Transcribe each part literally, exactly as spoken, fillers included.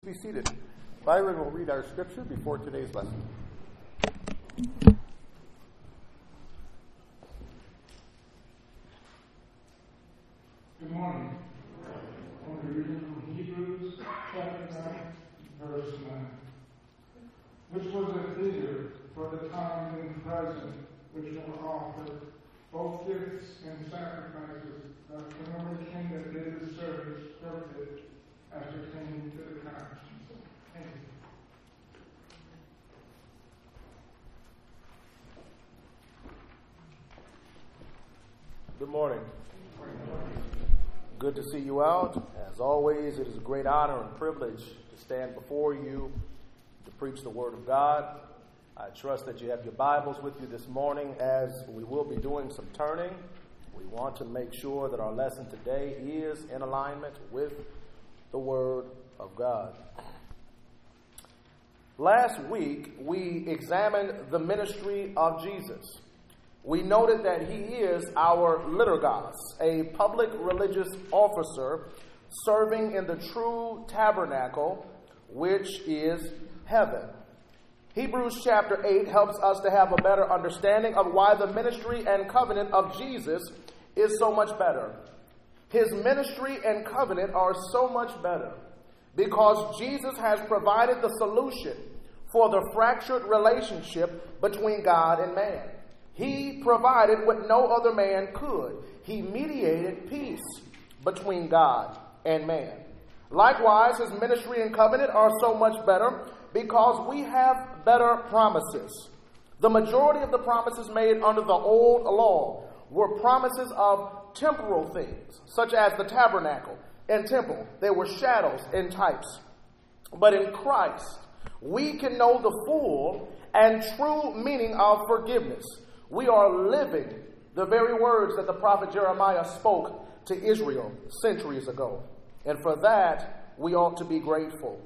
Be seated. Byron will read our scripture before today's lesson. Good morning. I want to read from Hebrews chapter nine, verse nine, which was a figure for the time and present, which were offered, both gifts and sacrifices, that the Lord King that did his service perfect, as pertaining to the conscience. Thank you. Good morning. Good to see you out. As always, it is a great honor and privilege to stand before you to preach the Word of God. I trust that you have your Bibles with you this morning, as we will be doing some turning. We want to make sure that our lesson today is in alignment with the Word of God. Last week, we examined the ministry of Jesus. We noted that he is our liturgos, a public religious officer serving in the true tabernacle, which is heaven. Hebrews chapter eight helps us to have a better understanding of why the ministry and covenant of Jesus is so much better. His ministry and covenant are so much better because Jesus has provided the solution for the fractured relationship between God and man. He provided what no other man could. He mediated peace between God and man. Likewise, his ministry and covenant are so much better because we have better promises. The majority of the promises made under the old law were promises of temporal things, such as the tabernacle and temple. They were shadows and types. But in Christ, we can know the full and true meaning of forgiveness. We are living the very words that the prophet Jeremiah spoke to Israel centuries ago. And for that, we ought to be grateful.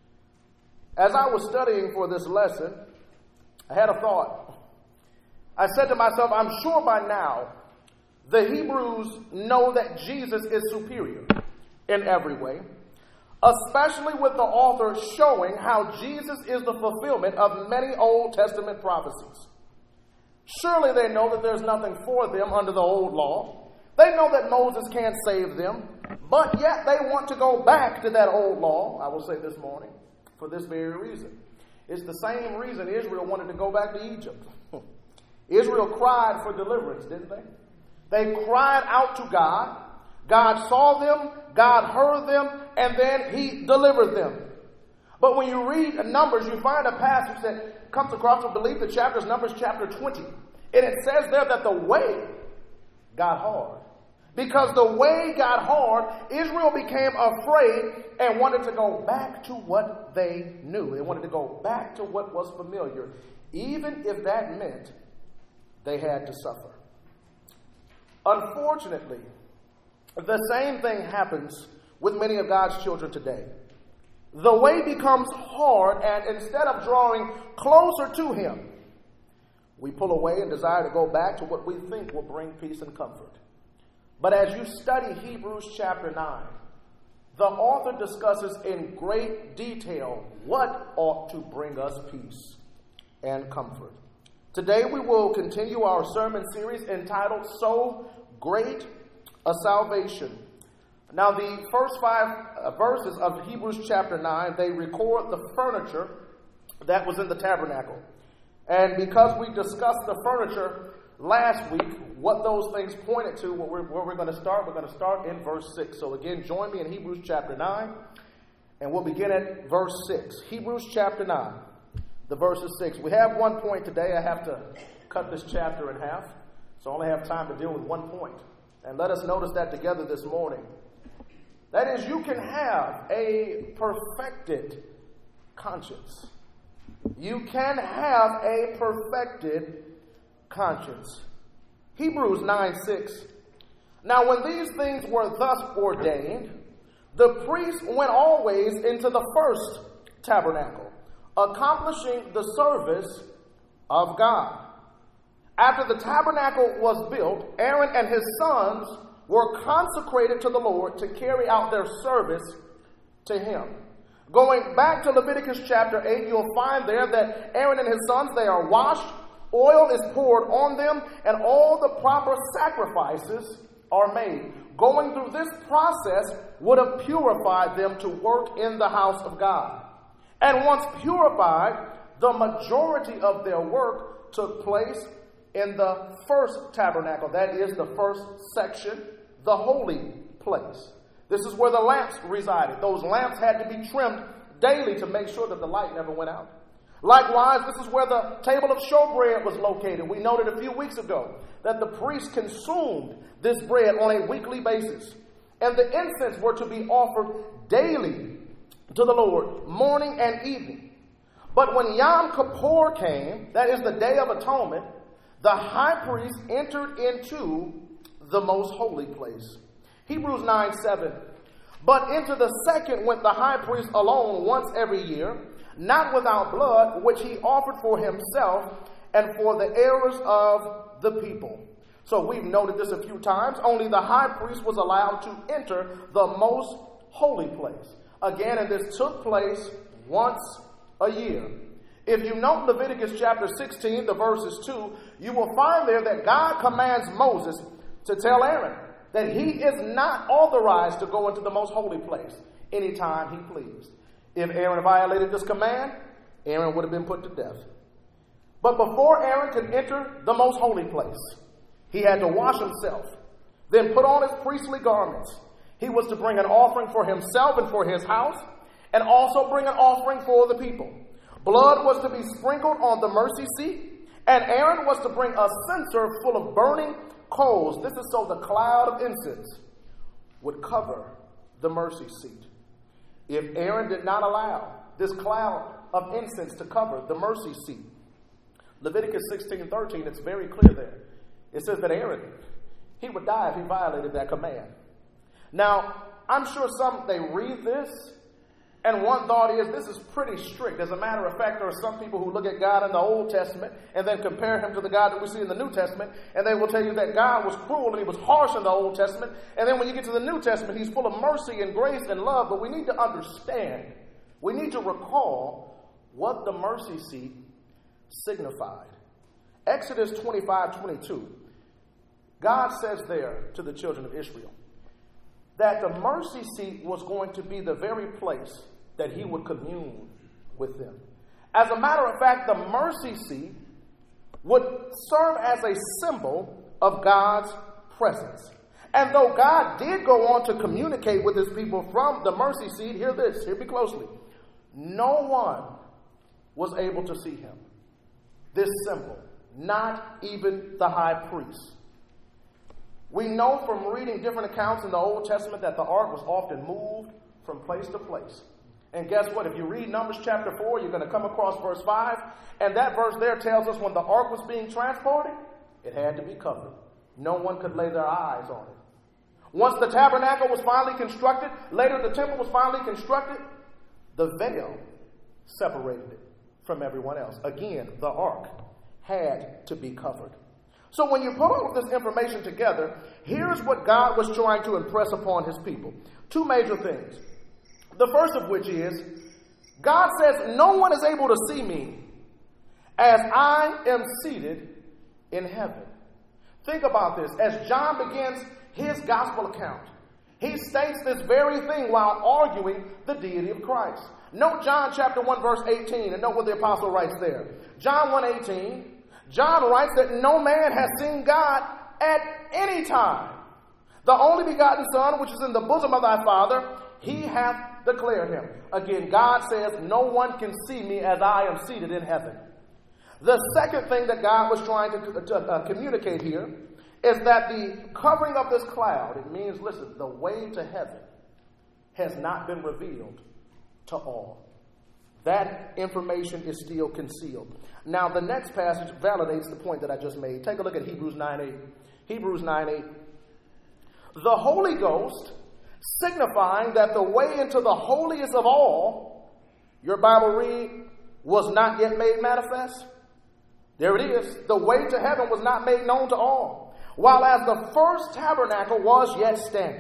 As I was studying for this lesson, I had a thought. I said to myself, I'm sure by now the Hebrews know that Jesus is superior in every way, especially with the author showing how Jesus is the fulfillment of many Old Testament prophecies. Surely they know that there's nothing for them under the old law. They know that Moses can't save them, but yet they want to go back to that old law, I will say this morning, for this very reason. It's the same reason Israel wanted to go back to Egypt. Israel cried for deliverance, didn't they? They cried out to God. God saw them, God heard them, and then he delivered them. But when you read Numbers, you find a passage that comes across, I believe the chapter is Numbers chapter twenty. And it says there that the way got hard. Because the way got hard, Israel became afraid and wanted to go back to what they knew. They wanted to go back to what was familiar, even if that meant they had to suffer. Unfortunately, the same thing happens with many of God's children today. The way becomes hard, and instead of drawing closer to him, we pull away and desire to go back to what we think will bring peace and comfort. But as you study Hebrews chapter nine, the author discusses in great detail what ought to bring us peace and comfort. Today we will continue our sermon series entitled So Great a Salvation. Now the first five uh, verses of Hebrews chapter nine, they record the furniture that was in the tabernacle. And because we discussed the furniture last week, what those things pointed to, where we're, where we're going to start, we're going to start in verse six. So again, join me in Hebrews chapter nine, and we'll begin at verse six. Hebrews chapter nine, the verse is six. We have one point today. I have to cut this chapter in half, so I only have time to deal with one point. And let us notice that together this morning. That is, you can have a perfected conscience. You can have a perfected conscience. Hebrews nine six. Now when these things were thus ordained, the priest went always into the first tabernacle, accomplishing the service of God. After the tabernacle was built, Aaron and his sons were consecrated to the Lord to carry out their service to him. Going back to Leviticus chapter eight, you'll find there that Aaron and his sons, they are washed, oil is poured on them, and all the proper sacrifices are made. Going through this process would have purified them to work in the house of God. And once purified, the majority of their work took place in the first tabernacle. That is the first section, the holy place. This is where the lamps resided. Those lamps had to be trimmed daily to make sure that the light never went out. Likewise, this is where the table of showbread was located. We noted a few weeks ago that the priest consumed this bread on a weekly basis. And the incense were to be offered daily to the Lord, morning and evening. But when Yom Kippur came, that is the Day of Atonement, the high priest entered into the most holy place. Hebrews nine seven. But into the second went the high priest alone once every year, not without blood, which he offered for himself and for the errors of the people. So we've noted this a few times. Only the high priest was allowed to enter the most holy place. Again, and this took place once a year. If you note Leviticus chapter sixteen, the verses two, you will find there that God commands Moses to tell Aaron that he is not authorized to go into the most holy place anytime he pleased. If Aaron violated this command, Aaron would have been put to death. But before Aaron could enter the most holy place, he had to wash himself, then put on his priestly garments. He was to bring an offering for himself and for his house, and also bring an offering for the people. Blood was to be sprinkled on the mercy seat, and Aaron was to bring a censer full of burning coals. This is so the cloud of incense would cover the mercy seat. If Aaron did not allow this cloud of incense to cover the mercy seat, Leviticus sixteen thirteen, it's very clear there. It says that Aaron, he would die if he violated that command. Now, I'm sure some, they read this, and one thought is, this is pretty strict. As a matter of fact, there are some people who look at God in the Old Testament and then compare him to the God that we see in the New Testament, and they will tell you that God was cruel and he was harsh in the Old Testament, and then when you get to the New Testament, he's full of mercy and grace and love. But we need to understand, we need to recall what the mercy seat signified. Exodus twenty-five twenty-two, God says there to the children of Israel that the mercy seat was going to be the very place that he would commune with them. As a matter of fact, the mercy seat would serve as a symbol of God's presence. And though God did go on to communicate with his people from the mercy seat, hear this, hear me closely, no one was able to see him. This symbol, not even the high priest. We know from reading different accounts in the Old Testament that the ark was often moved from place to place. And guess what? If you read Numbers chapter four, you're going to come across verse five. And that verse there tells us when the ark was being transported, it had to be covered. No one could lay their eyes on it. Once the tabernacle was finally constructed, later the temple was finally constructed, the veil separated it from everyone else. Again, the ark had to be covered. So when you put all of this information together, here's what God was trying to impress upon his people. Two major things. The first of which is, God says, no one is able to see me as I am seated in heaven. Think about this. As John begins his gospel account, he states this very thing while arguing the deity of Christ. Note John chapter one verse eighteen, and note what the apostle writes there. John one eighteen, John writes that no man has seen God at any time. The only begotten Son, which is in the bosom of thy Father, he hath declared him. Again, God says, no one can see me as I am seated in heaven. The second thing that God was trying to, to uh, communicate here is that the covering of this cloud, it means, listen, the way to heaven has not been revealed to all. That information is still concealed. Now, the next passage validates the point that I just made. Take a look at Hebrews nine eight. Hebrews nine eight. The Holy Ghost, signifying that the way into the holiest of all, your Bible read, was not yet made manifest. There it is. The way to heaven was not made known to all. While as the first tabernacle was yet standing.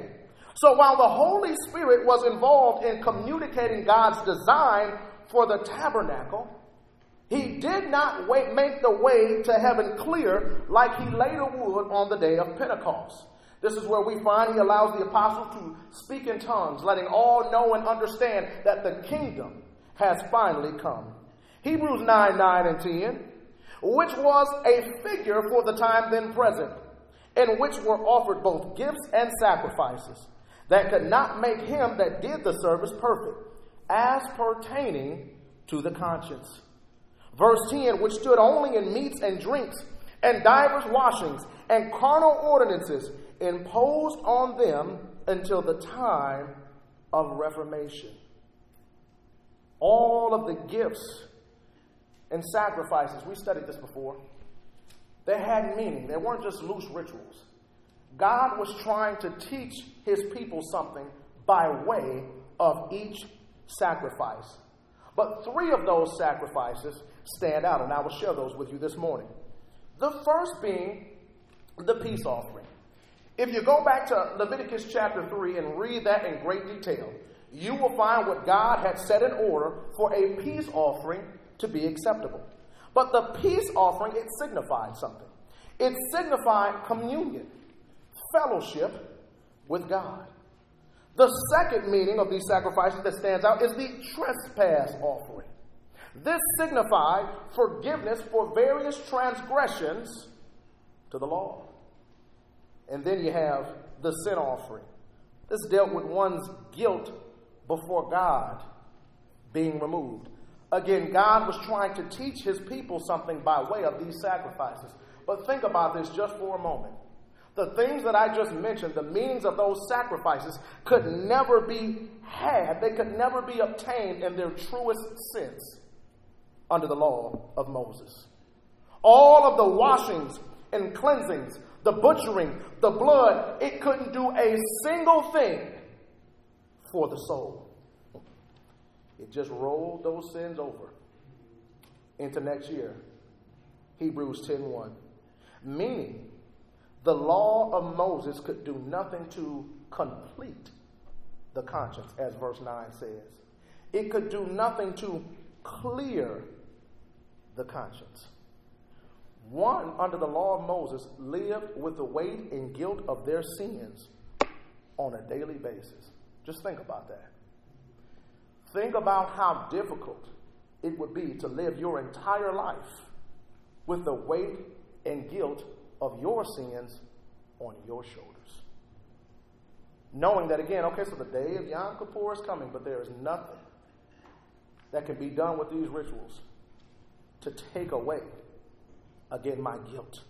So while the Holy Spirit was involved in communicating God's design for the tabernacle, he did not wait, make the way to heaven clear like he later would on the day of Pentecost. This is where we find he allows the apostles to speak in tongues, letting all know and understand that the kingdom has finally come. Hebrews nine, nine and ten, which was a figure for the time then present, in which were offered both gifts and sacrifices, that could not make him that did the service perfect, as pertaining to the conscience. Verse ten, which stood only in meats and drinks, and divers washings, and carnal ordinances, imposed on them until the time of Reformation. All of the gifts and sacrifices, we studied this before, they had meaning. They weren't just loose rituals. God was trying to teach his people something by way of each sacrifice. But three of those sacrifices stand out, and I will share those with you this morning. The first being the peace offering. If you go back to Leviticus chapter three and read that in great detail, you will find what God had set in order for a peace offering to be acceptable. But the peace offering, it signified something. It signified communion, fellowship with God. The second meaning of these sacrifices that stands out is the trespass offering. This signified forgiveness for various transgressions to the law. And then you have the sin offering. This dealt with one's guilt before God being removed. Again, God was trying to teach his people something by way of these sacrifices. But think about this just for a moment. The things that I just mentioned, the meanings of those sacrifices, could never be had. They could never be obtained in their truest sense under the law of Moses. All of the washings and cleansings, the butchering, the blood, it couldn't do a single thing for the soul. It just rolled those sins over into next year. Hebrews ten one. Meaning, the law of Moses could do nothing to complete the conscience, as verse nine says. It could do nothing to clear the conscience. One, under the law of Moses, lived with the weight and guilt of their sins on a daily basis. Just think about that. Think about how difficult it would be to live your entire life with the weight and guilt of your sins on your shoulders. Knowing that, again, okay, so the day of Yom Kippur is coming, but there is nothing that can be done with these rituals to take away, again, my guilt.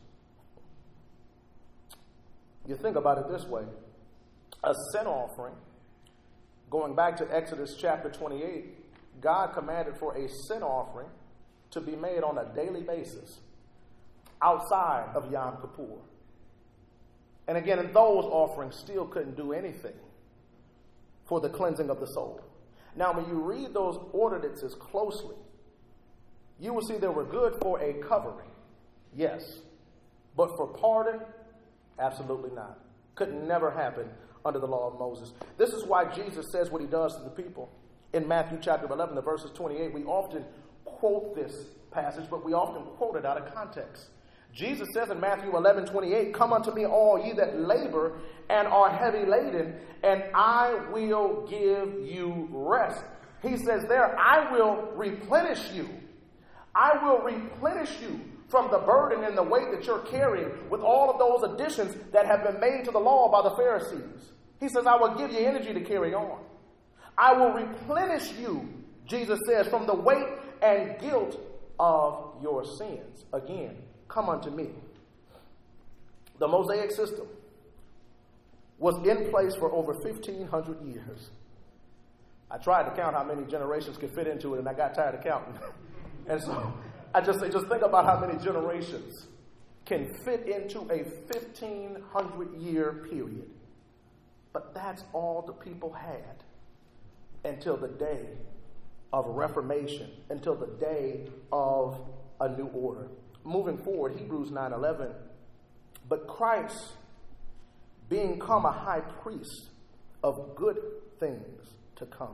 You think about it this way. A sin offering, going back to Exodus chapter twenty-eight, God commanded for a sin offering to be made on a daily basis outside of Yom Kippur. And again, those offerings still couldn't do anything for the cleansing of the soul. Now, when you read those ordinances closely, you will see they were good for a covering, yes. But for pardon, absolutely not. Could never happen under the law of Moses. This is why Jesus says what he does to the people. In Matthew chapter eleven, the verses twenty-eight, we often quote this passage, but we often quote it out of context. Jesus says in Matthew eleven twenty-eight, "Come unto me, all ye that labor and are heavy laden, and I will give you rest." He says there, I will replenish you. I will replenish you from the burden and the weight that you're carrying with all of those additions that have been made to the law by the Pharisees. He says, I will give you energy to carry on. I will replenish you, Jesus says, from the weight and guilt of your sins. Again, come unto me. The Mosaic system was in place for over fifteen hundred years. I tried to count how many generations could fit into it, and I got tired of counting. And so I just say, just think about how many generations can fit into a fifteen hundred year period. But that's all the people had until the day of Reformation, until the day of a new order. Moving forward, Hebrews nine eleven, but Christ, being come a high priest of good things to come.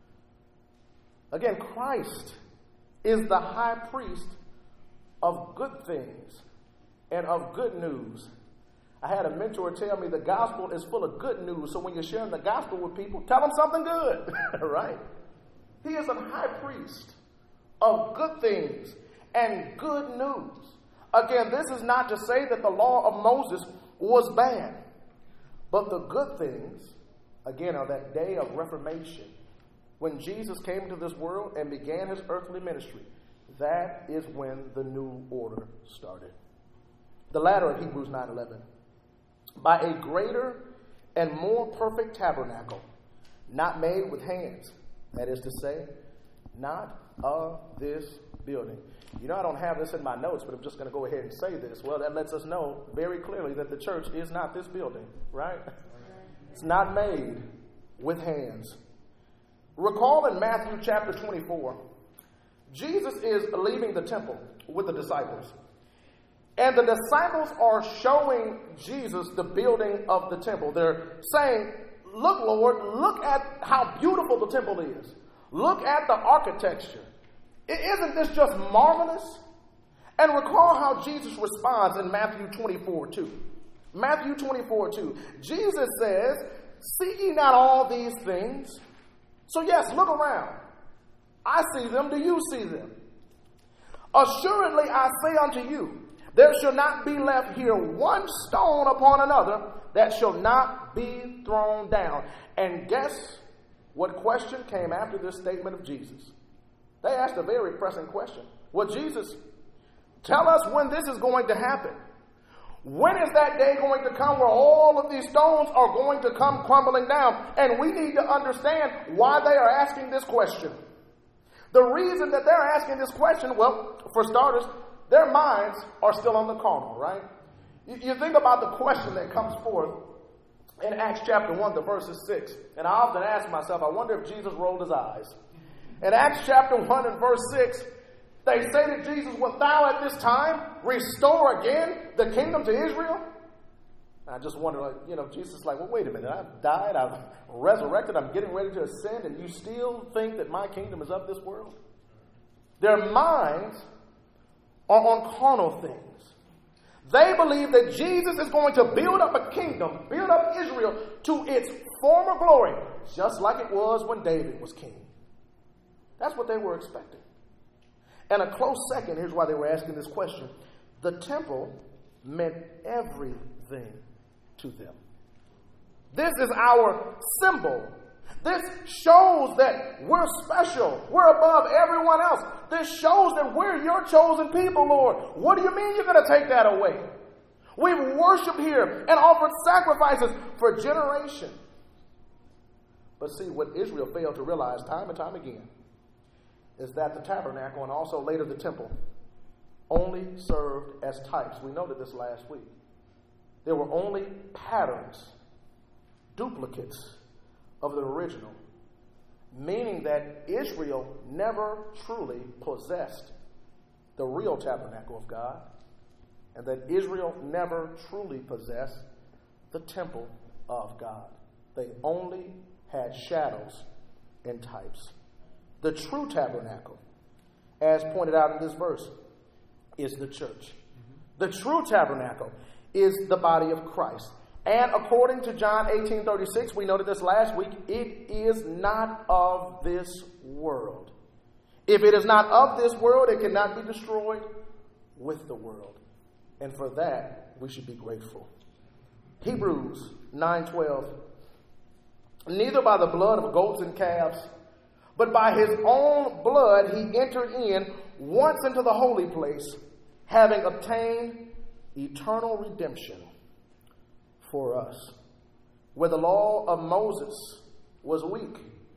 Again, Christ is the high priest of good things and of good news. I had a mentor tell me the gospel is full of good news. So when you're sharing the gospel with people, tell them something good, right? He is a high priest of good things and good news. Again, this is not to say that the law of Moses was bad, but the good things, again, are that day of reformation when Jesus came into this world and began his earthly ministry. That is when the new order started. The latter of Hebrews nine eleven. By a greater and more perfect tabernacle, not made with hands, that is to say, not of this building. You know, I don't have this in my notes, but I'm just going to go ahead and say this. Well, that lets us know very clearly that the church is not this building, right? It's not made with hands. Recall in Matthew chapter twenty-four, Jesus is leaving the temple with the disciples. And the disciples are showing Jesus the building of the temple. They're saying, look, Lord, look at how beautiful the temple is. Look at the architecture. Isn't this just marvelous? And recall how Jesus responds in Matthew twenty-four two. Matthew twenty-four two. Jesus says, seek ye not all these things? So yes, look around. I see them. Do you see them? Assuredly, I say unto you, there shall not be left here one stone upon another that shall not be thrown down. And guess what question came after this statement of Jesus? They asked a very pressing question. Well, Jesus, tell us when this is going to happen. When is that day going to come where all of these stones are going to come crumbling down? And we need to understand why they are asking this question. The reason that they're asking this question, well, for starters, their minds are still on the carnal, right? You, you think about the question that comes forth in Acts chapter one, the verses six. And I often ask myself, I wonder if Jesus rolled his eyes. In Acts chapter one and verse six, they say to Jesus, wilt thou at this time restore again the kingdom to Israel? And I just wonder, like, you know, Jesus is like, well, wait a minute. I've died, I've resurrected, I'm getting ready to ascend, and you still think that my kingdom is of this world? Their minds are on carnal things. They believe that Jesus is going to build up a kingdom, build up Israel to its former glory, just like it was when David was king. That's what they were expecting. And a close second, here's why they were asking this question. The temple meant everything to them. This is our symbol. This shows that we're special. We're above everyone else. This shows that we're your chosen people, Lord. What do you mean you're going to take that away? We've worshiped here and offered sacrifices for generations. But see, what Israel failed to realize time and time again is that the tabernacle and also later the temple only served as types. We noted this last week. There were only patterns, duplicates of the original, meaning that Israel never truly possessed the real tabernacle of God, and that Israel never truly possessed the temple of God. They only had shadows and types. The true tabernacle, as pointed out in this verse, is the church. The true tabernacle is the body of Christ. And according to John eighteen thirty-six, we noted this last week, it is not of this world. If it is not of this world, it cannot be destroyed with the world. And for that, we should be grateful. Hebrews nine twelve. Neither by the blood of goats and calves, but by his own blood he entered in once into the holy place, having obtained eternal redemption for us. Where the law of Moses was weak,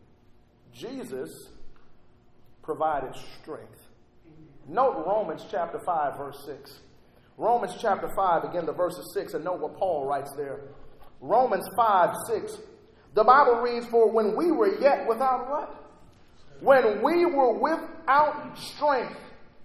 Jesus provided strength. Note Romans chapter five, verse six. Romans chapter five, again, the verses six, and note what Paul writes there. Romans five, six. The Bible reads, for when we were yet without what? When we were without strength,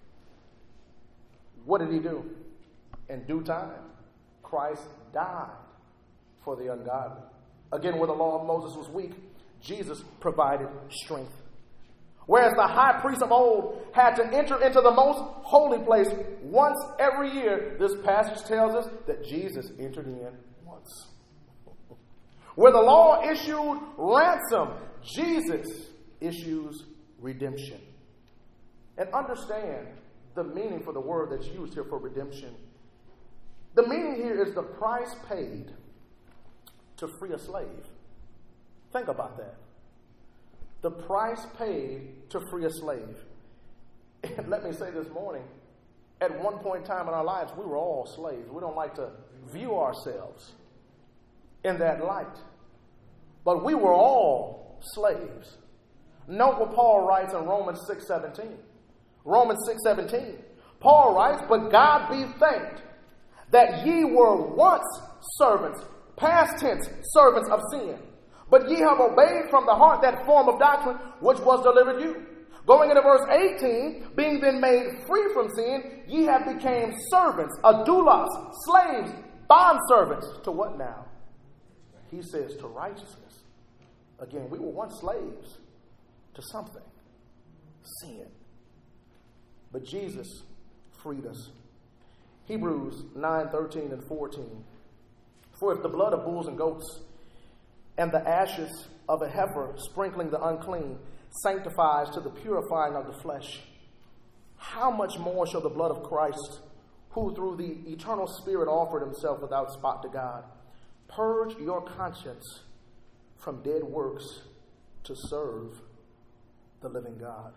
what did he do? In due time, Christ died for the ungodly. Again, where the law of Moses was weak, Jesus provided strength. Whereas the high priest of old had to enter into the most holy place once every year, this passage tells us that Jesus entered in once. Where the law issued ransom, Jesus issues redemption. And understand the meaning for the word that's used here for redemption. The meaning here is the price paid to free a slave. Think about that. The price paid to free a slave. And let me say this morning, at one point in time in our lives, we were all slaves. We don't like to view ourselves in that light. But we were all slaves. Note what Paul writes in Romans six seventeen. Romans six seventeen. Paul writes, "But God be thanked that ye were once servants," past tense, servants of sin. "But ye have obeyed from the heart that form of doctrine which was delivered you." Going into verse eighteen, "Being then made free from sin, ye have became servants," adoulos, slaves, bondservants. To what now? He says to righteousness. Again, we were once slaves to something, sin. But Jesus freed us. Hebrews nine thirteen and fourteen. "For if the blood of bulls and goats and the ashes of a heifer sprinkling the unclean sanctifies to the purifying of the flesh, how much more shall the blood of Christ, who through the eternal Spirit offered himself without spot to God, purge your conscience from dead works to serve the living God."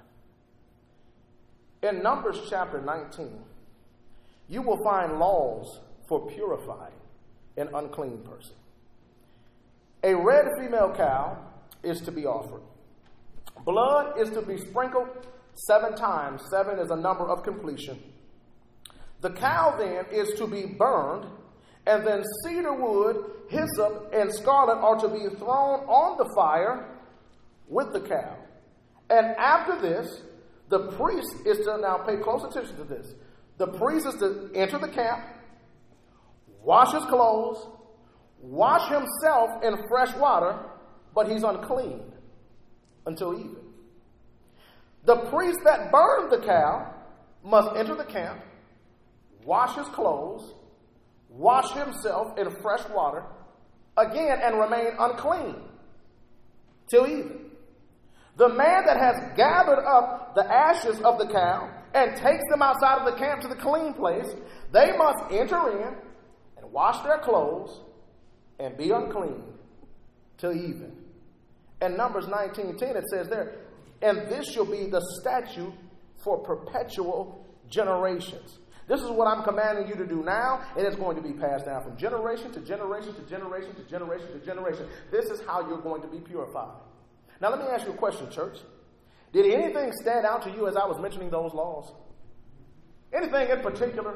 In Numbers chapter nineteen, you will find laws for purifying an unclean person. A red female cow is to be offered. Blood is to be sprinkled seven times. Seven is a number of completion. The cow then is to be burned, and then cedar wood, hyssop, and scarlet are to be thrown on the fire with the cow. And after this, the priest is to, now pay close attention to this, the priest is to enter the camp, wash his clothes, wash himself in fresh water, but he's unclean until even. The priest that burned the cow must enter the camp, wash his clothes, wash himself in fresh water, again, and remain unclean till even. The man that has gathered up the ashes of the cow and takes them outside of the camp to the clean place, they must enter in and wash their clothes and be unclean till even. In Numbers nineteen ten, it says there, "And this shall be the statute for perpetual generations." This is what I'm commanding you to do now, and it's going to be passed down from generation to generation to generation to generation to generation. This is how you're going to be purified. Now, let me ask you a question, church. Did anything stand out to you as I was mentioning those laws? Anything in particular?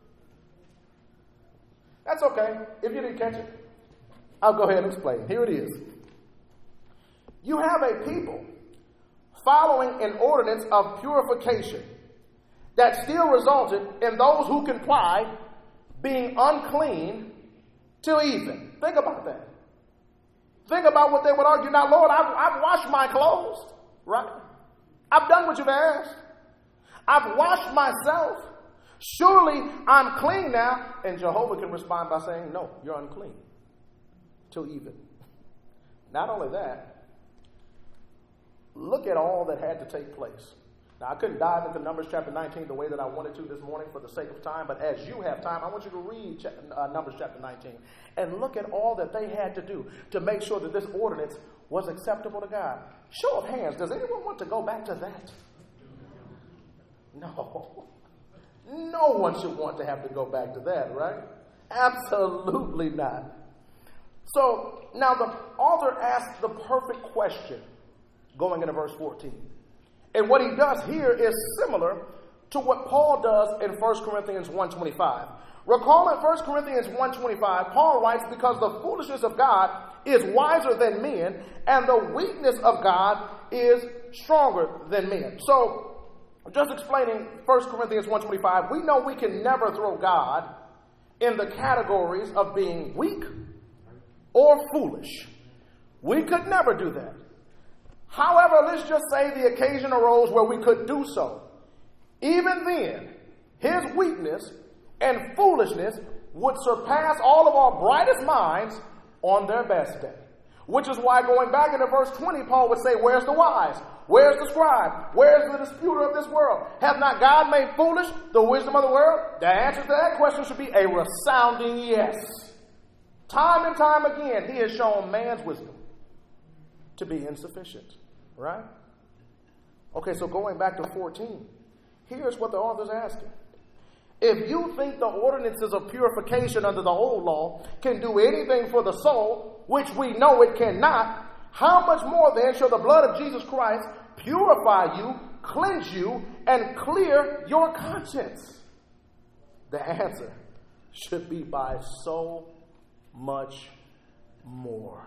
That's okay. If you didn't catch it, I'll go ahead and explain. Here it is. You have a people following an ordinance of purification that still resulted in those who comply being unclean till even. Think about that. Think about what they would argue. Now, Lord, I've, I've washed my clothes, right? I've done what you've asked. I've washed myself. Surely I'm clean now. And Jehovah can respond by saying, no, you're unclean till even. Not only that, look at all that had to take place. Now, I couldn't dive into Numbers chapter nineteen the way that I wanted to this morning for the sake of time, but as you have time, I want you to read uh, Numbers chapter nineteen and look at all that they had to do to make sure that this ordinance was acceptable to God. Show of hands, does anyone want to go back to that? No. No one should want to have to go back to that, right? Absolutely not. So, now the author asks the perfect question going into verse fourteen. And what he does here is similar to what Paul does in First Corinthians one twenty-five. Recall in First Corinthians one twenty-five, Paul writes, "Because the foolishness of God is wiser than men, and the weakness of God is stronger than men." So, just explaining First Corinthians one twenty-five, we know we can never throw God in the categories of being weak or foolish. We could never do that. However, let's just say the occasion arose where we could do so. Even then, his weakness and foolishness would surpass all of our brightest minds on their best day. Which is why going back into verse twenty, Paul would say, where's the wise? Where's the scribe? Where's the disputer of this world? Hath not God made foolish the wisdom of the world? The answer to that question should be a resounding yes. Time and time again, he has shown man's wisdom to be insufficient. Right? Okay, so going back to fourteen, here's what the author's asking. If you think the ordinances of purification under the old law can do anything for the soul, which we know it cannot, how much more then shall the blood of Jesus Christ purify you, cleanse you, and clear your conscience? The answer should be by so much more.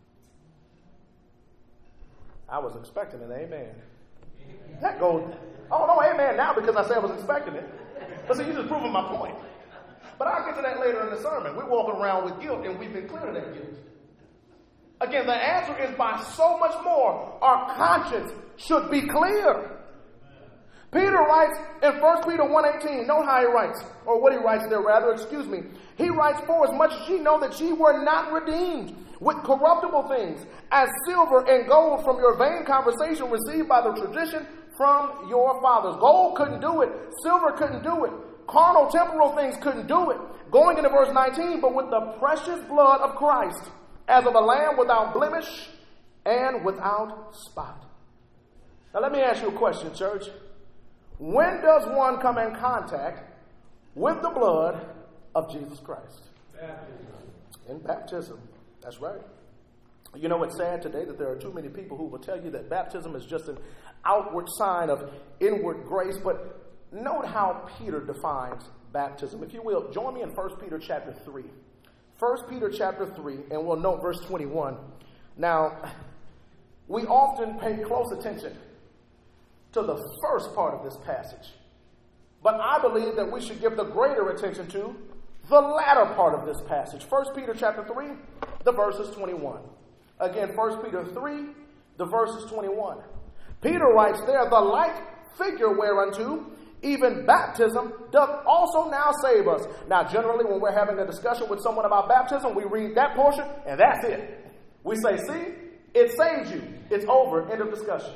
I was expecting an amen. That goes, oh no, amen now because I said I was expecting it. But see, you're just proving my point. But I'll get to that later in the sermon. We're walking around with guilt and we've been cleared of that guilt. Again, the answer is by so much more. Our conscience should be clear. Peter writes in First Peter one eighteen, note how he writes, or what he writes there rather, excuse me. He writes, for as much as ye know that ye were not redeemed with corruptible things, as silver and gold from your vain conversation received by the tradition from your fathers. Gold couldn't do it. Silver couldn't do it. Carnal, temporal things couldn't do it. Going into verse nineteen, but with the precious blood of Christ, as of a lamb without blemish and without spot. Now let me ask you a question, church. When does one come in contact with the blood of Jesus Christ? Baptism. In baptism. That's right. You know, it's sad today that there are too many people who will tell you that baptism is just an outward sign of inward grace. But note how Peter defines baptism. If you will, join me in First Peter chapter three. First Peter chapter three, and we'll note verse twenty-one. Now, we often pay close attention to the first part of this passage. But I believe that we should give the greater attention to the latter part of this passage. First Peter chapter three, the verses twenty-one. Again, First Peter three, the verses twenty-one. Peter writes there, the like figure whereunto even baptism doth also now save us. Now, generally, when we're having a discussion with someone about baptism, we read that portion, and that's it. We say, see, it saves you. It's over. End of discussion.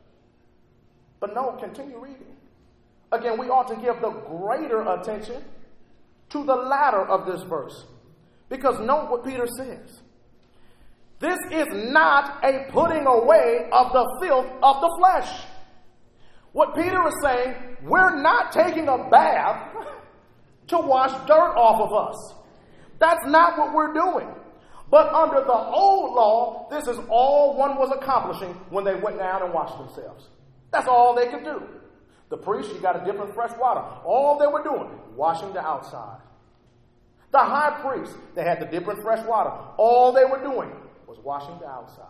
But no, continue reading. Again, we ought to give the greater attention to the latter of this verse. Because note what Peter says. This is not a putting away of the filth of the flesh. What Peter is saying, we're not taking a bath to wash dirt off of us. That's not what we're doing. But under the old law, this is all one was accomplishing when they went down and washed themselves. That's all they could do. The priest, you got to dip in fresh water. All they were doing, washing the outside. The high priest, they had to dip in fresh water. All they were doing was washing the outside.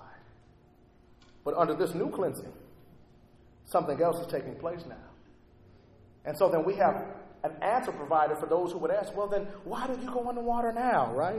But under this new cleansing, something else is taking place now. And so then we have an answer provided for those who would ask, well, then why did you go in the water now, right?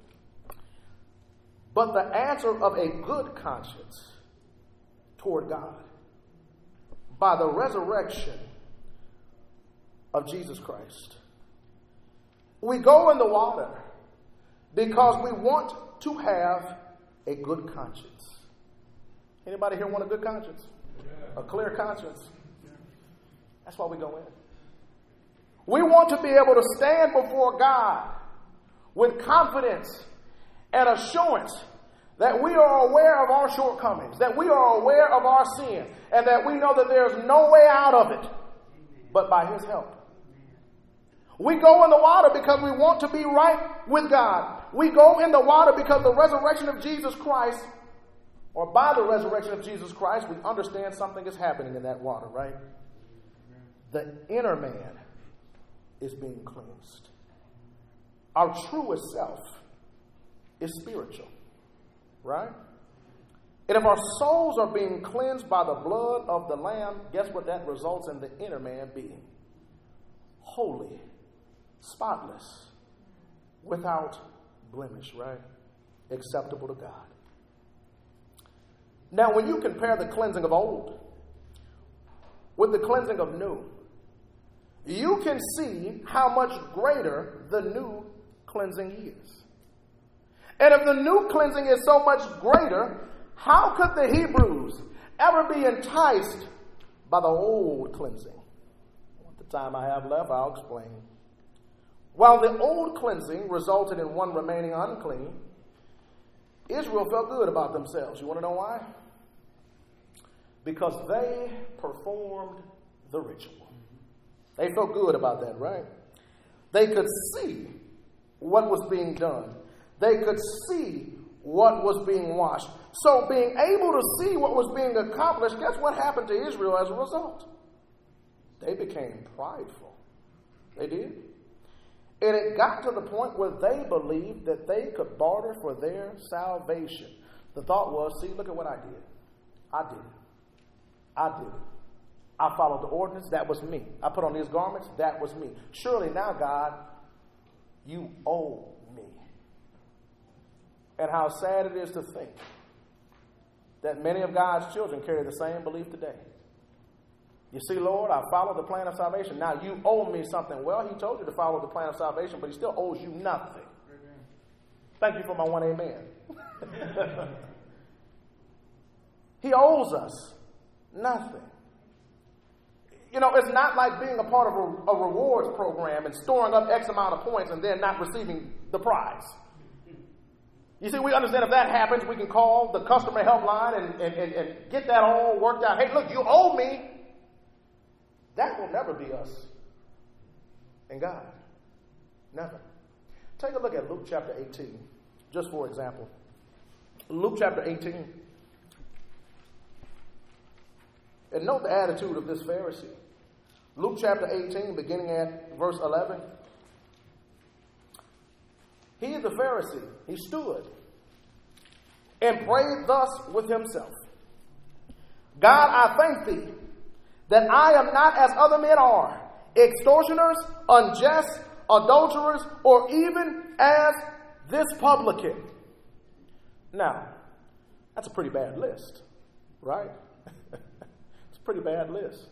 But the answer of a good conscience toward God by the resurrection of Jesus Christ. We go in the water because we want to have a good conscience. Anybody here want a good conscience? A clear conscience? That's why we go in. We want to be able to stand before God with confidence and assurance that we are aware of our shortcomings, that we are aware of our sin, and that we know that there's no way out of it but by His help. We go in the water because we want to be right with God. We go in the water because the resurrection of Jesus Christ, or by the resurrection of Jesus Christ, we understand something is happening in that water, right? The inner man is being cleansed. Our truest self is spiritual, right? And if our souls are being cleansed by the blood of the Lamb, guess what that results in the inner man being? Holy, spotless, without blemish, right? Acceptable to God. Now, when you compare the cleansing of old with the cleansing of new, you can see how much greater the new cleansing is. And if the new cleansing is so much greater, how could the Hebrews ever be enticed by the old cleansing? With the time I have left, I'll explain. While the old cleansing resulted in one remaining unclean, Israel felt good about themselves. You want to know why? Because they performed the ritual. They felt good about that, right? They could see what was being done. They could see what was being washed. So being able to see what was being accomplished, guess what happened to Israel as a result? They became prideful. They did. And it got to the point where they believed that they could barter for their salvation. The thought was, see, look at what I did. I did it. I did it. I followed the ordinance. That was me. I put on these garments. That was me. Surely now, God, you owe me. And how sad it is to think that many of God's children carry the same belief today. You see, Lord, I followed the plan of salvation. Now you owe me something. Well, he told you to follow the plan of salvation, but he still owes you nothing. Amen. Thank you for my one amen. He owes us nothing. You know, it's not like being a part of a, a rewards program and storing up X amount of points and then not receiving the prize. You see, we understand if that happens, we can call the customer helpline and, and, and, and get that all worked out. Hey, look, you owe me. That will never be us and God. Never. Take a look at Luke chapter eighteen, just for example. Luke chapter eighteen. And note the attitude of this Pharisee. Luke chapter eighteen, beginning at verse eleven. He, the Pharisee, he stood and prayed thus with himself. God, I thank thee that I am not as other men are, extortioners, unjust, adulterers, or even as this publican. Now, that's a pretty bad list, right? It's a pretty bad list.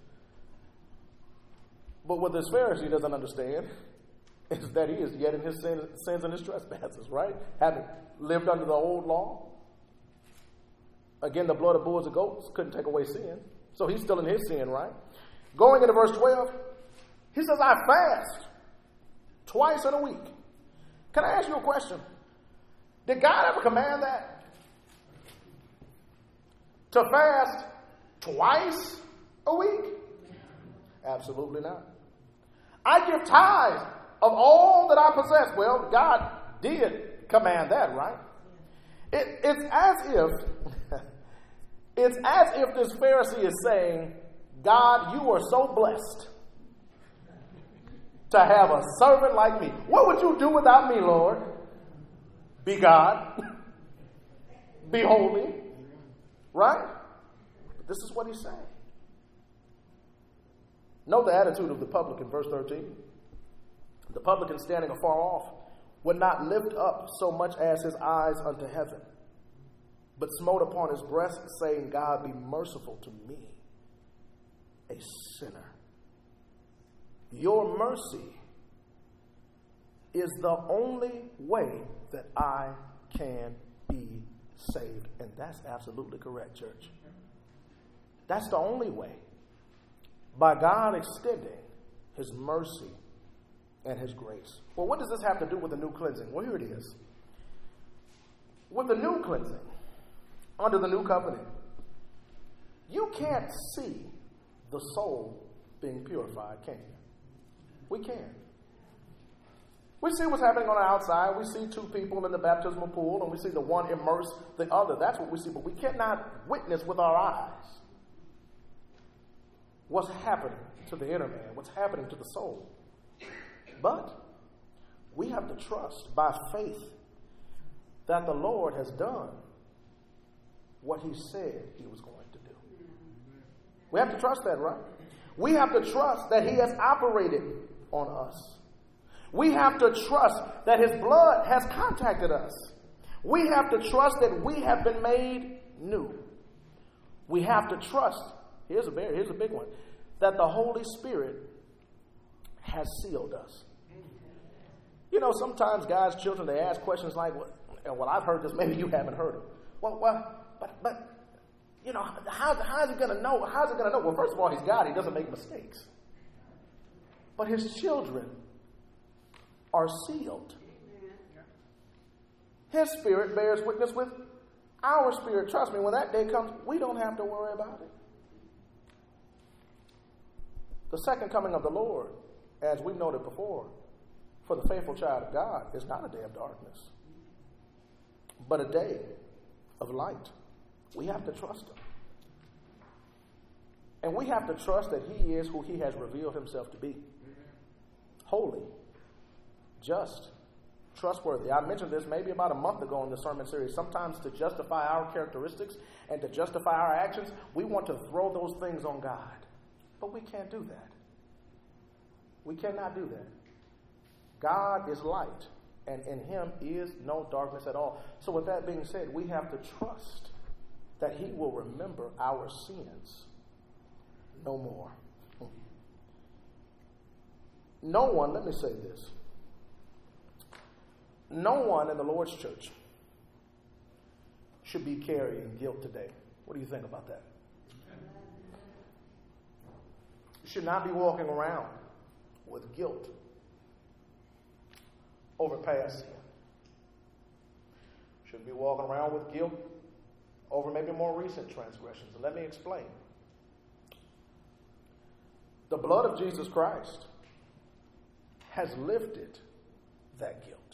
But what this Pharisee doesn't understand is that he is yet in his sin, sins and his trespasses, right? Having lived under the old law. Again, the blood of bulls and goats couldn't take away sin. So he's still in his sin, right? Going into verse twelve, he says, I fast twice in a week. Can I ask you a question? Did God ever command that? To fast twice a week? Absolutely not. I give tithes of all that I possess. Well, God did command that, right? It, it's as if it's as if this Pharisee is saying, God, you are so blessed to have a servant like me. What would you do without me, Lord? Be God. Be holy. Right? But this is what he's saying. Note the attitude of the publican, verse thirteen. The publican, standing afar off, would not lift up so much as his eyes unto heaven, but smote upon his breast, saying, God, be merciful to me, a sinner. Your mercy is the only way that I can be saved. And that's absolutely correct, church. That's the only way. By God extending his mercy and his grace. Well, what does this have to do with the new cleansing? Well, here it is. With the new cleansing, under the new covenant, you can't see the soul being purified, can you? We can. We see what's happening on the outside. We see two people in the baptismal pool, and we see the one immerse the other. That's what we see, but we cannot witness with our eyes what's happening to the inner man, what's happening to the soul. But we have to trust by faith that the Lord has done what he said he was going to do. We have to trust that, right? We have to trust that he has operated on us. We have to trust that his blood has contacted us. We have to trust that we have been made new. We have to trust, here's a very, here's a big one, that the Holy Spirit has sealed us. You know, sometimes God's children, they ask questions like, well, well I've heard this, maybe you haven't heard it. Well, well but, but you know, how, how is he going to know? How is he going to know? Well, first of all, he's God. He doesn't make mistakes. But his children are sealed. His spirit bears witness with our spirit. Trust me, when that day comes, we don't have to worry about it. The second coming of the Lord, as we've noted before, for the faithful child of God, is not a day of darkness, but a day of light. We have to trust him. And we have to trust that he is who he has revealed himself to be. Holy, just, trustworthy. I mentioned this maybe about a month ago in the sermon series. Sometimes to justify our characteristics and to justify our actions, we want to throw those things on God. But we can't do that. We cannot do that. God is light, and in him is no darkness at all. So with that being said, we have to trust that he will remember our sins no more. No one, let me say this, no one in the Lord's church should be carrying guilt today. What do you think about that? You should not be walking around with guilt over past sin. Shouldn't be walking around with guilt over maybe more recent transgressions. And let me explain. The blood of Jesus Christ has lifted that guilt,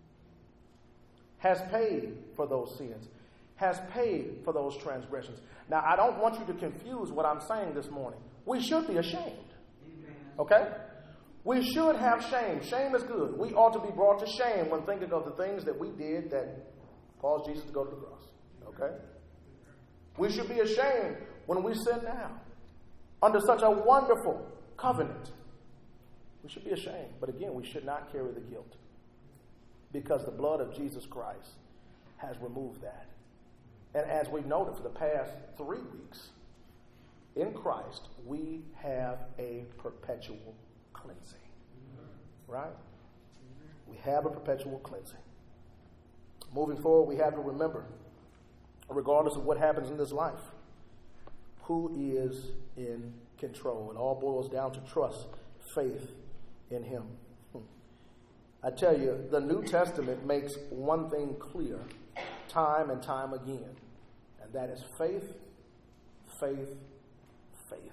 has paid for those sins, has paid for those transgressions. Now, I don't want you to confuse what I'm saying this morning. We should be ashamed. Okay? We should have shame. Shame is good. We ought to be brought to shame when thinking of the things that we did that caused Jesus to go to the cross. Okay? We should be ashamed when we sin now under such a wonderful covenant. We should be ashamed. But again, we should not carry the guilt because the blood of Jesus Christ has removed that. And as we've noted for the past three weeks, in Christ, we have a perpetual cleansing. Right? We have a perpetual cleansing. Moving forward, we have to remember, regardless of what happens in this life, who is in control. It all boils down to trust, faith in him. I tell you, the New Testament makes one thing clear time and time again, and that is faith, faith, faith.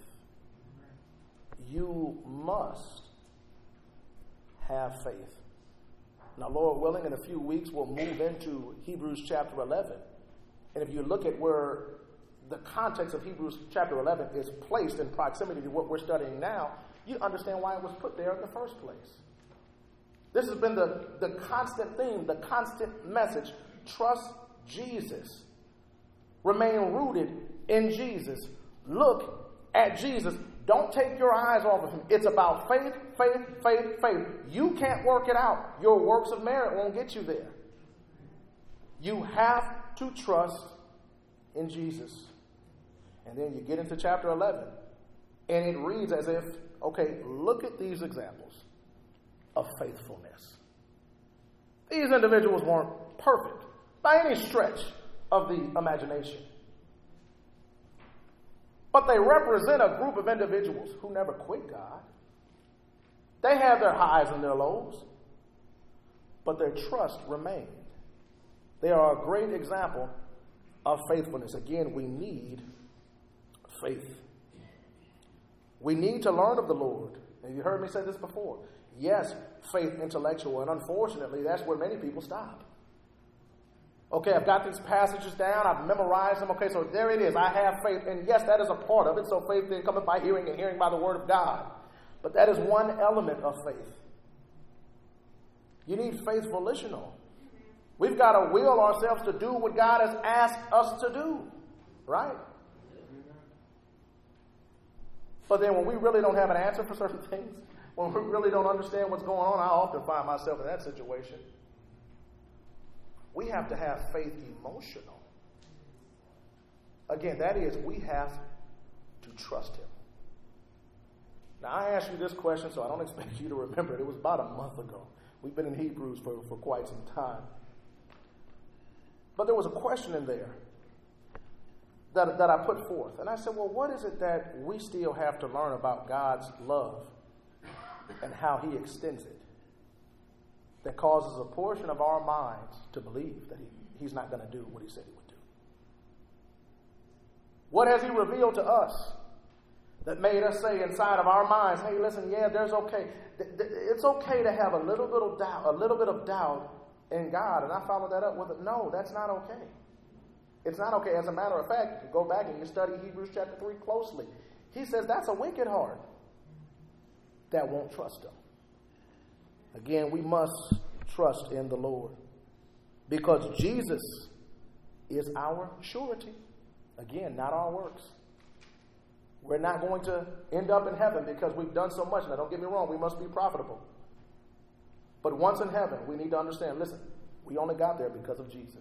You must have faith. Now, Lord willing, in a few weeks, we'll move into Hebrews chapter eleven. And if you look at where the context of Hebrews chapter eleven is placed in proximity to what we're studying now, you understand why it was put there in the first place. This has been the, the constant theme, the constant message. Trust Jesus. Remain rooted in Jesus. Look at Jesus. Don't take your eyes off of him. It's about faith, faith, faith, faith. You can't work it out. Your works of merit won't get you there. You have to trust in Jesus. And then you get into chapter eleven, and it reads as if, okay, look at these examples of faithfulness. These individuals weren't perfect by any stretch of the imagination. But they represent a group of individuals who never quit God. They had their highs and their lows, but their trust remained. They are a great example of faithfulness. Again, we need faith. We need to learn of the Lord. And you heard me say this before. Yes, faith intellectual, and unfortunately, that's where many people stop. Okay, I've got these passages down, I've memorized them, okay, so there it is, I have faith, and yes, that is a part of it, so faith then cometh by hearing, and hearing by the word of God. But that is one element of faith. You need faith volitional. We've got to will ourselves to do what God has asked us to do, right? But then when we really don't have an answer for certain things, when we really don't understand what's going on, I often find myself in that situation. We have to have faith emotional. Again, that is, we have to trust him. Now, I asked you this question, so I don't expect you to remember it. It was about a month ago. We've been in Hebrews for, for quite some time. But there was a question in there that, that I put forth. And I said, well, what is it that we still have to learn about God's love and how he extends it that causes a portion of our minds to believe that he, he's not going to do what he said he would do? What has he revealed to us that made us say inside of our minds, hey, listen, yeah, there's okay. It's okay to have a little bit of doubt, a little bit of doubt in God. And I followed that up with it. No, that's not okay. It's not okay. As a matter of fact, you go back and you study Hebrews chapter three closely. He says that's a wicked heart that won't trust him. Again, we must trust in the Lord because Jesus is our surety. Again, not our works. We're not going to end up in heaven because we've done so much. Now, don't get me wrong, we must be profitable. But once in heaven, we need to understand, listen, we only got there because of Jesus.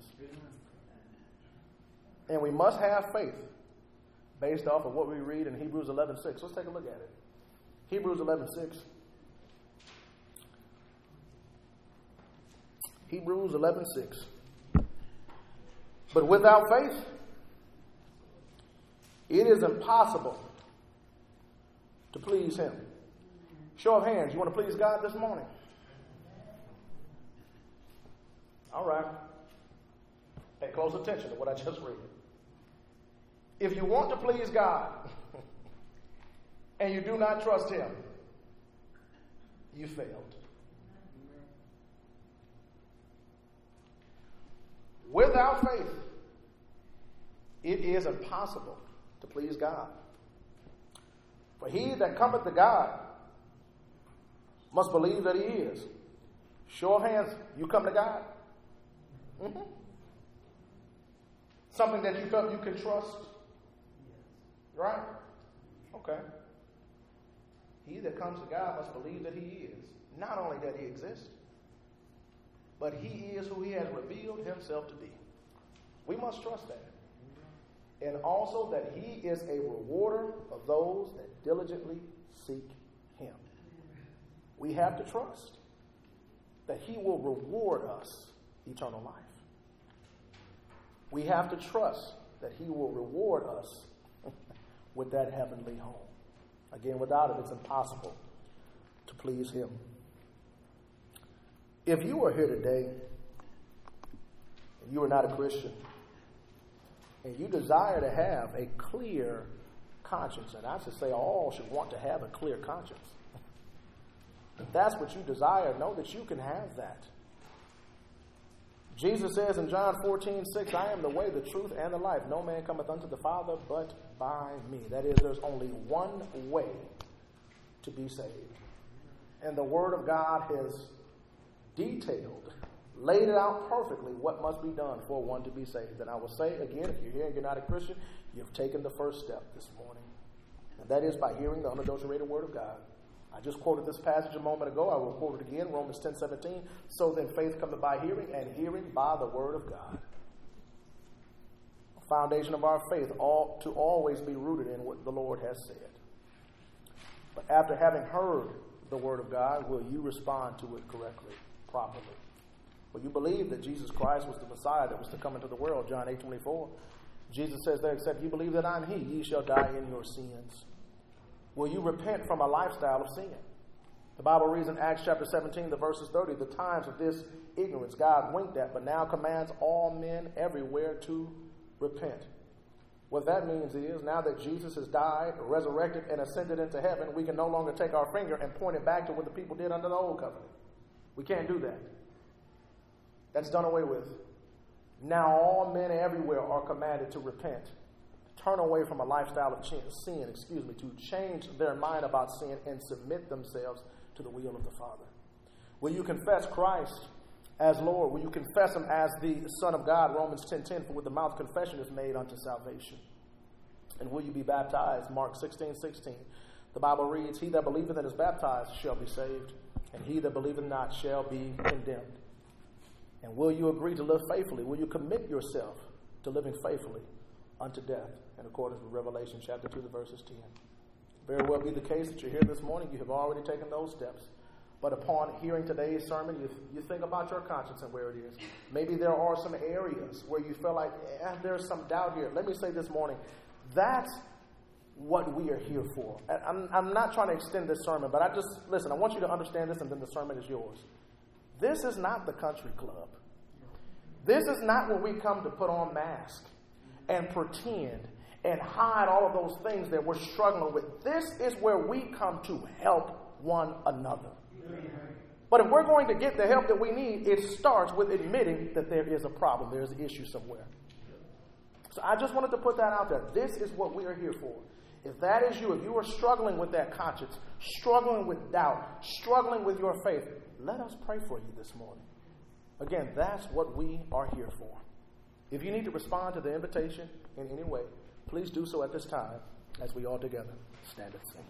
And we must have faith based off of what we read in Hebrews eleven six. Let's take a look at it. Hebrews eleven six. Hebrews eleven six. But without faith, it is impossible to please him. Show of hands, you want to please God this morning? All right. Pay close attention to what I just read. If you want to please God and you do not trust him, you failed. Without faith, it is impossible to please God. For he that cometh to God must believe that he is. Show of hands, you come to God? Mm-hmm. Something that you felt you can trust? Right? Okay. He that comes to God must believe that he is. Not only that he exists, but he is who he has revealed himself to be. We must trust that. And also that he is a rewarder of those that diligently seek him. We have to trust that he will reward us eternal life. We have to trust that he will reward us with that heavenly home. Again, without it, it's impossible to please him. If you are here today and you are not a Christian, and you desire to have a clear conscience, and I should say all should want to have a clear conscience. If that's what you desire, know that you can have that. Jesus says in John fourteen six, I am the way, the truth, and the life. No man cometh unto the Father but by me. That is, there's only one way to be saved. And the Word of God has detailed, laid it out perfectly what must be done for one to be saved. And I will say again, if you're here and you're not a Christian, you've taken the first step this morning. And that is by hearing the unadulterated Word of God. I just quoted this passage a moment ago. I will quote it again, Romans ten seventeen. So then faith cometh by hearing, and hearing by the Word of God. The foundation of our faith ought to always be rooted in what the Lord has said. But after having heard the Word of God, will you respond to it correctly, properly? Will you believe that Jesus Christ was the Messiah that was to come into the world? John eight twenty-four. Jesus says there, except you believe that I am he, ye shall die in your sins. Will you repent from a lifestyle of sin? The Bible reads in Acts chapter seventeen, the verses thirty, the times of this ignorance God winked at, but now commands all men everywhere to repent. What that means is, now that Jesus has died, resurrected, and ascended into heaven, we can no longer take our finger and point it back to what the people did under the old covenant. We can't do that. That's done away with. Now all men everywhere are commanded to repent. Turn away from a lifestyle of sin, excuse me, to change their mind about sin and submit themselves to the will of the Father. Will you confess Christ as Lord? Will you confess him as the Son of God? Romans ten ten, for with the mouth confession is made unto salvation. And will you be baptized? Mark sixteen sixteen. The Bible reads, he that believeth and is baptized shall be saved, and he that believeth not shall be condemned. And will you agree to live faithfully? Will you commit yourself to living faithfully unto death, in accordance with Revelation chapter two, the verses ten. Very well be the case that you're here this morning. You have already taken those steps. But upon hearing today's sermon, you, you think about your conscience and where it is. Maybe there are some areas where you feel like eh, there's some doubt here. Let me say this morning, that's what we are here for. I'm, I'm not trying to extend this sermon, but I just, listen, I want you to understand this, and then the sermon is yours. This is not the country club. This is not where we come to put on masks and pretend and hide all of those things that we're struggling with. This is where we come to help one another. But if we're going to get the help that we need, it starts with admitting that there is a problem, there's an issue somewhere. So I just wanted to put that out there. This is what we are here for. If that is you, if you are struggling with that conscience, struggling with doubt, struggling with your faith, let us pray for you this morning. Again, that's what we are here for. If you need to respond to the invitation in any way, please do so at this time as we all together stand and sing.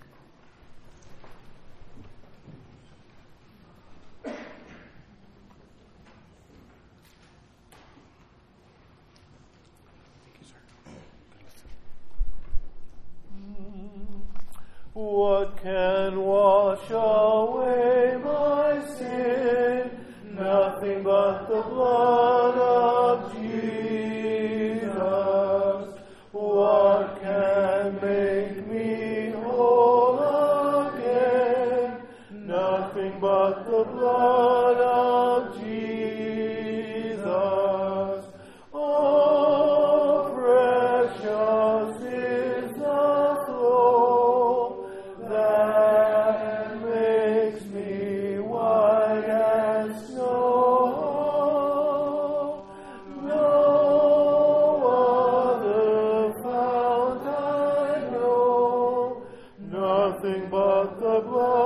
What can wash away my sin? Nothing but the blood of Jesus. What can make me whole again? Nothing but the blood of Jesus. Oh, precious is the flow that makes me white as snow. No other fount I know, nothing but the blood